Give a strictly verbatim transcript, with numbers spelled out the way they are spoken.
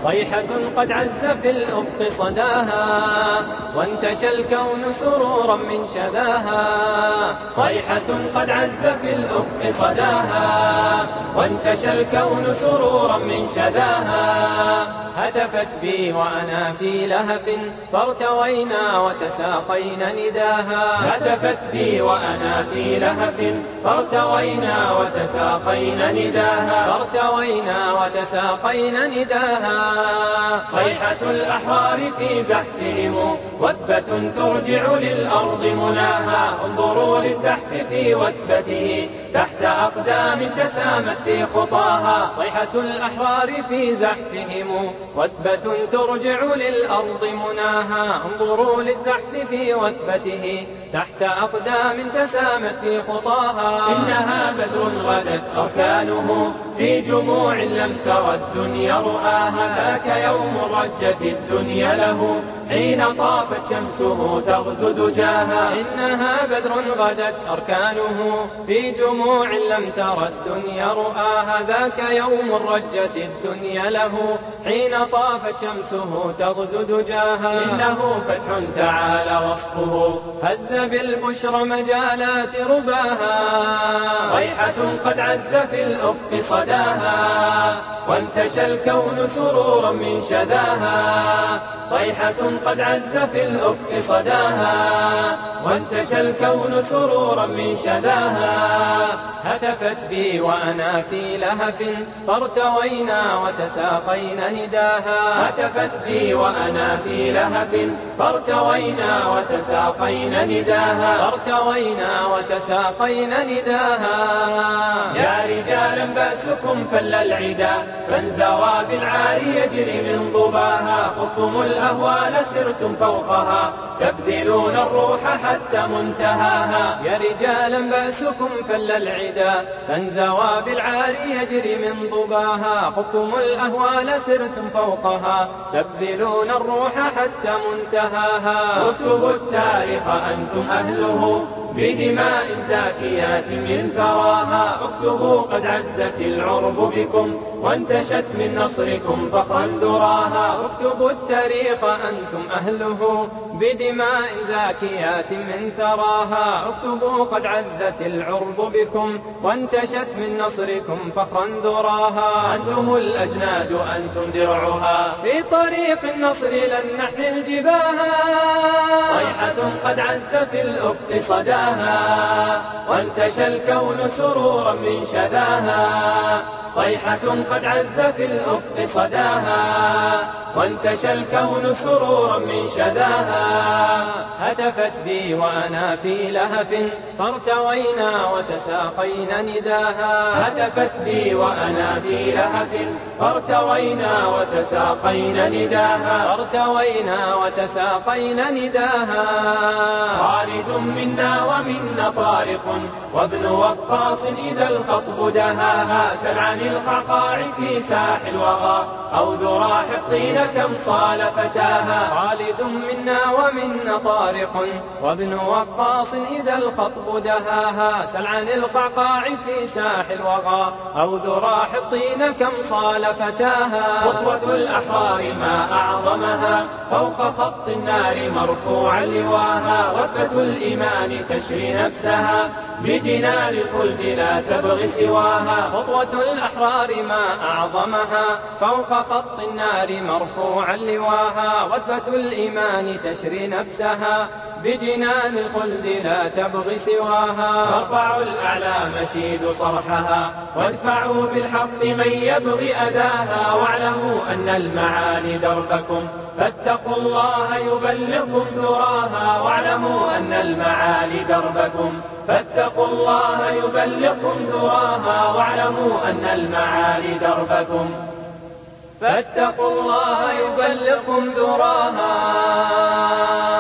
صيحة قد عز في الأفق صداها وانتشى الكون سرورا من شذاها. صيحة قد عز في الأفق صداها وانتشى الكون سرورا من شذاها. هتفت بي وأنا في لهف فارتوينا وتساقينا نداها. هتفت بي وأنا في لهف فارتوينا وتساقينا نداها. فارتوينا وتساقينا نداها. صيحة الأحرار في زحفهم وثبة ترجع للأرض مناها. انظروا للزحف في وثبته تحت أقدام تسامت في خطاها. صيحة الأحرار في زحفهم وثبة ترجع للأرض مناها. انظروا للزحف في وثبته تحت أقدام تسامت في خطاها. إنها بدر غدت أركانه في جموع لم تر الدنيا رؤاها. ذاك يوم رجت الدنيا له حين طافت شمسه تغزو دجاها. إنها بدر غدت أركانه في جموع لم تر الدنيا رؤاها. ذاك يوم رجت الدنيا له حين طافت شمسه تغزو دجاها. إنه فتح تعالى وصفه هز بالبشر مجالات رباها. صيحة قد عز في الأفق صداها وانتشى الكون سرورا من شذاها. صيحة قد عز في الأفق صداها وانتشى الكون سرورا من شذاها. هتفت بي وأنا في لهف فارتوينا وتساقينا نداها. هتفت بي وأنا في لهف فارتوينا وتساقينا نداها. فارتوينا وتساقينا نداها. يا رجالا بأسكم فل العدا فانزوى بالعاري يجري من ضباها. خضتم الأهوال سرتم فوقها تبذلون الروح حتى منتهاها. يا رجالا بأسكم فل العدا فانزوى بالعاري يجري من ضباها. خضتم الأهوال سرتم فوقها تبذلون الروح حتى منتهاها. اكتبوا التاريخ أنتم أهله بدماء زاكيات من ثراها. اكتبوا قد عزت العرب بكم وانتشت من نصركم فخرا ذراها. اكتبوا التاريخ أنتم أهله بدماء زاكيات من ثراها. اكتبوا قد عزت العرب بكم وانتشت من نصركم فخرا ذراها. أنتم الأجناد أنتم درعها في طريق النصر لن نحمل جباها. صيحة قد عز في الأفق صداها وانتشى الكون سرورا من شذاها. صيحة قد عز في الأفق صداها وانتشى الكون سرورا من شذاها. هتفت بي وأنا في لهف فارتوينا وتساقينا نداها. هتفت بي وأنا في لهف فارتوينا وتساقينا نداها. فارتوينا وتساقينا نداها. خالد منا ومنا طارق وابن وقاص إذا الخطب دهاها. سل عن القعقاع في ساح الوغى أو ذرى حطين كم صال فتاها. خالد منا ومنا طارق وابن وقاص إذا الخطب دهاها. سل عن القعقاع في ساح الوغى أو ذرى حطين كم صال فتاها. خطوة الأحرار ما أعظمها فوق خط النار مرفوعا لواها. وثبة الإيمان تشري نفسها بجنان الخلد لا تبغي سواها. خطوة الأحرار ما أعظمها فوق خط النار مرفوعا لواها. وثبة الإيمان تشري نفسها بجنان الخلد لا تبغي سواها. فارفعوا الأعلام شيد صرحها وادفعوا بالحق من يبغي أداها. واعلموا أن المعالي دربكم فاتقوا الله يبلغكم ذراها. واعلموا أن المعالي دربكم فاتقوا الله يبلغكم ذراها. واعلموا أن المعالي دربكم فاتقوا الله يبلغكم ذراها.